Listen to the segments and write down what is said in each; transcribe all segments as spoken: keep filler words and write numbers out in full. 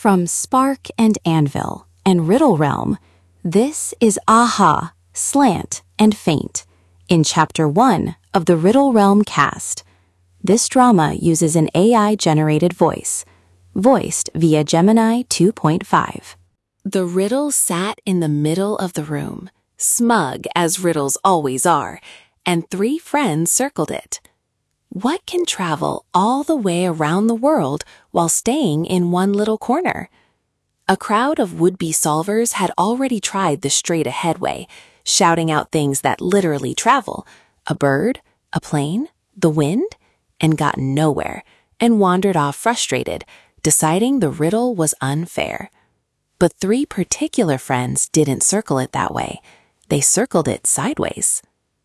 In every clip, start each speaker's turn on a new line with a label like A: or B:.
A: From Spark and Anvil and Riddle Realm, this is Aha, Slant, and Faint in Chapter one of the Riddle Realm cast. This drama uses an A I-generated voice, voiced via Gemini two point five.
B: The riddle sat in the middle of the room, smug as riddles always are, and three friends circled it. What can travel all the way around the world while staying in one little corner? A crowd of would-be solvers had already tried the straight-ahead way, shouting out things that literally travel, a bird, a plane, the wind, and got nowhere, and wandered off frustrated, deciding the riddle was unfair. But three particular friends didn't circle it that way. They circled it sideways.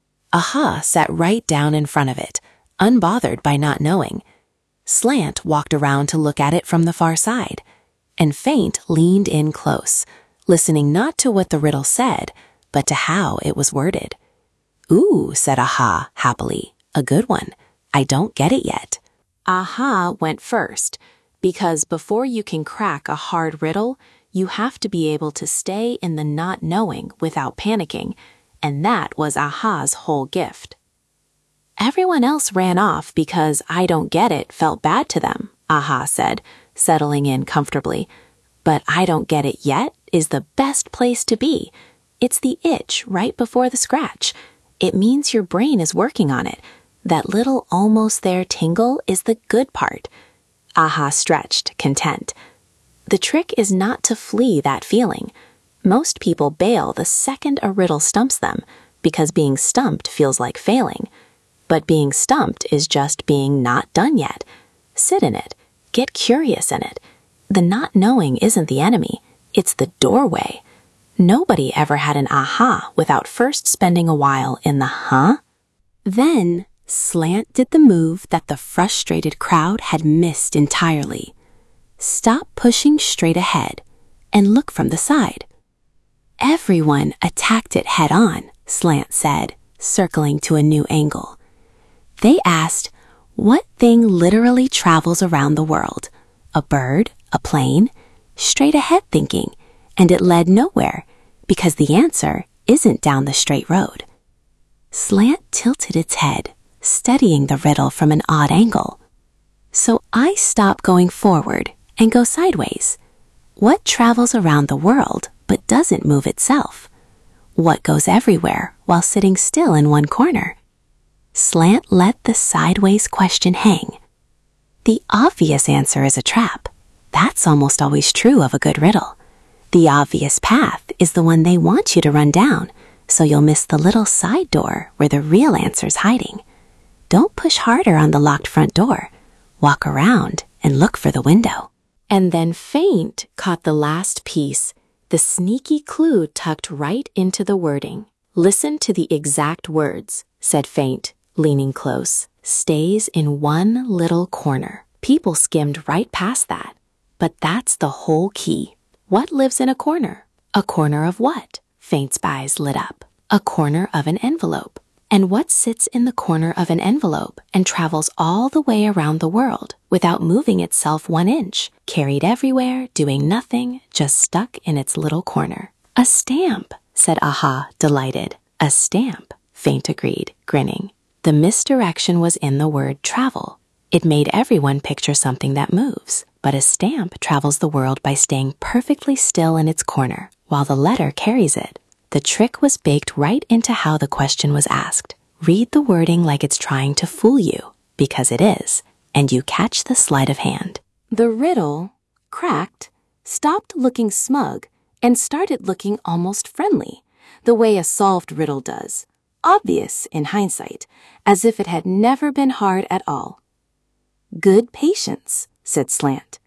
B: Aha sat right down in front of it, unbothered by not knowing. Slant walked around to look at it from the far side, and Faint leaned in close, listening not to what the riddle said, but to how it was worded. "Ooh," said Aha happily, "a good one. I don't get it yet." Aha went first, because before you can crack a hard riddle, you have to be able to stay in the not knowing without panicking, and that was Aha's whole gift. Everyone else ran off because I don't get it felt bad to them, Aha said, settling in comfortably. But I don't get it yet is the best place to be. It's the itch right before the scratch. It means your brain is working on it. That little almost there tingle is the good part. Aha stretched, content. The trick is not to flee that feeling. Most people bail the second a riddle stumps them, because being stumped feels like failing. But being stumped is just being not done yet. Sit in it. Get curious in it. The not knowing isn't the enemy. It's the doorway. Nobody ever had an aha without first spending a while in the huh. Then Slant did the move that the frustrated crowd had missed entirely. Stop pushing straight ahead and look from the side. Everyone attacked it head on, Slant said, circling to a new angle. They asked, what thing literally travels around the world? A bird, a plane, straight ahead thinking, and it led nowhere, because the answer isn't down the straight road. Slant tilted its head, studying the riddle from an odd angle. So I stop going forward and go sideways. What travels around the world but doesn't move itself? What goes everywhere while sitting still in one corner? Slant let the sideways question hang. The obvious answer is a trap. That's almost always true of a good riddle. The obvious path is the one they want you to run down, so you'll miss the little side door where the real answer's hiding. Don't push harder on the locked front door. Walk around and look for the window. And then Faint caught the last piece, the sneaky clue tucked right into the wording. Listen to the exact words, said Faint, leaning close. Stays in one little corner. People skimmed right past that. But that's the whole key. What lives in a corner? A corner of what? Faint's eyes lit up. A corner of an envelope. And what sits in the corner of an envelope and travels all the way around the world without moving itself one inch, carried everywhere, doing nothing, just stuck in its little corner? A stamp, said Aha, delighted. A stamp, Faint agreed, grinning. The misdirection was in the word travel. It made everyone picture something that moves, but a stamp travels the world by staying perfectly still in its corner, while the letter carries it. The trick was baked right into how the question was asked. Read the wording like it's trying to fool you, because it is, and you catch the sleight of hand. The riddle, cracked, stopped looking smug and started looking almost friendly, the way a solved riddle does. Obvious in hindsight, as if it had never been hard at all. Good patience, said Slant.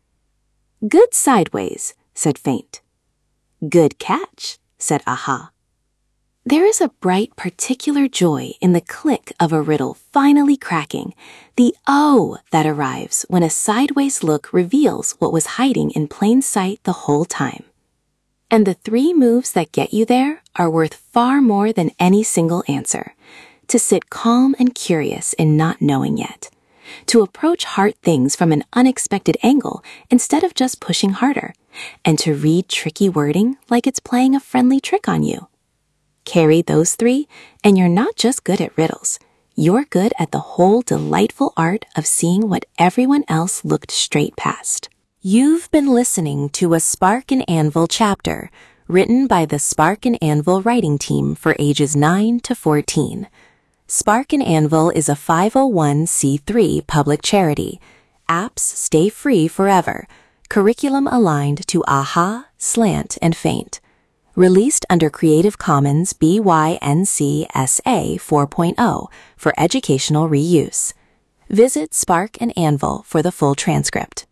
B: Good sideways, said Faint. Good catch, said Aha. There is a bright particular joy in the click of a riddle finally cracking, the oh that arrives when a sideways look reveals what was hiding in plain sight the whole time. And the three moves that get you there are worth far more than any single answer. To sit calm and curious in not knowing yet.
A: to approach hard things from an unexpected angle instead of just pushing harder, and to read tricky wording like it's playing a friendly trick on you. Carry those three, and you're not just good at riddles. You're good at the whole delightful art of seeing what everyone else looked straight past.
B: You've been listening to a Spark and Anvil chapter written by the Spark and Anvil writing team for ages nine to fourteen. Spark and Anvil is a five oh one c three public charity. Apps stay free forever. Curriculum aligned to AHA, Slant, and Faint. Released under Creative Commons B Y N C S A four point oh for educational reuse. Visit Spark and Anvil for the full transcript.